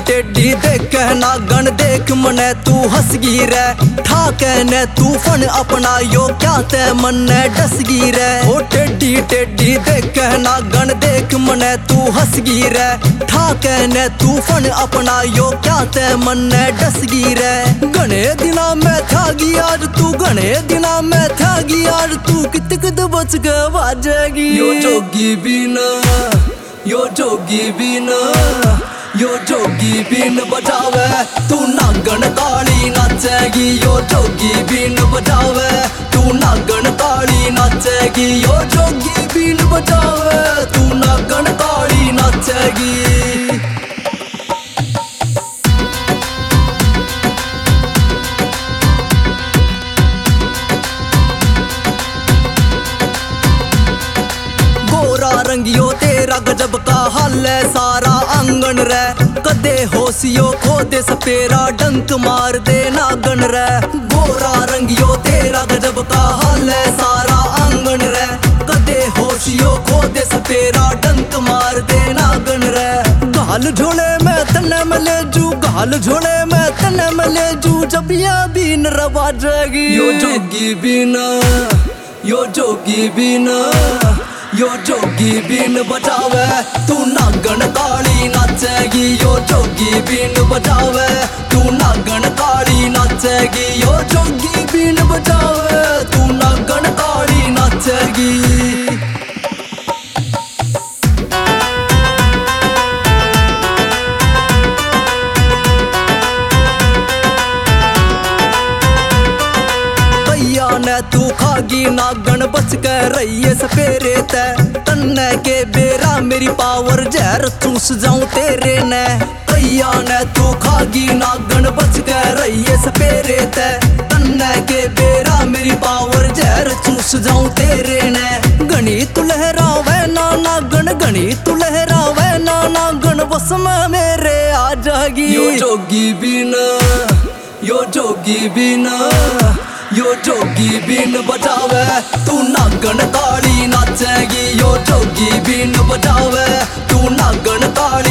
टेढ़ी देख नागन देख मने तू हंसगी रे ठाके ने तूफान अपना यो क्या ते मन डसगी रे। ओ टेढ़ी टेढ़ी देख नागन देख मने तू हंसगी रे ठाके ने तूफान अपना यो क्या ते मन डसगी रे। घने दिना में थागी आज तू घने दिना में थागी आज तू कित कित बच के बाजेगी। यो जोगी बिना यो जोगी बिना यो जोगी बिन बजावे तू नागन ताली नाचेगी। यो जोगी बिन बजावे तू नागन ताली नाचेगी। यो जोगी बिन बजावे तू नागन ताली नाचेगी। रंगियो तेरा गजब का हाल है सारा आंगन रे कदे होशियो खो दे सपेरा डंक मार दे नागन रे। गोरा रंगियो तेरा गजब का हाल है सारा आंगन रे कदे होशियो खो दे सपेरा डंक मार दे नागन रे। गाल झोले में तने मले जू गाल झोले में तने मले जू जब ये बीन रवाजेगी। यो जोगी बिना यो जोगी बिना यो जोगी बिन बजावे तू नागन ताली नाचेगी। यो जोगी बिन बजावे तू नागन ताली नाचेगी। यो जोगी बिन बजावे तू नागन ताली नाचेगी। तू खागी नागन बच के रहिए सपेरे ते तन्ने के बेरा मेरी पावर जहर चूस जाऊं तेरे ने। कैया ने तू खागी नागन बच के रहिए सपेरे ते तन्ने के बेरा मेरी पावर जहर चूस जाऊं तेरे ने। घनी तू लहरावे ना नागन घनी तू लहरावे ना नागन बस में मेरे आ जागी। यो जोगी बिना यो जोगी बिना यो जोगी बिन बजावे तू नागन ताली नाचेगी। यो जोगी बिन बजावे तू नागन ताली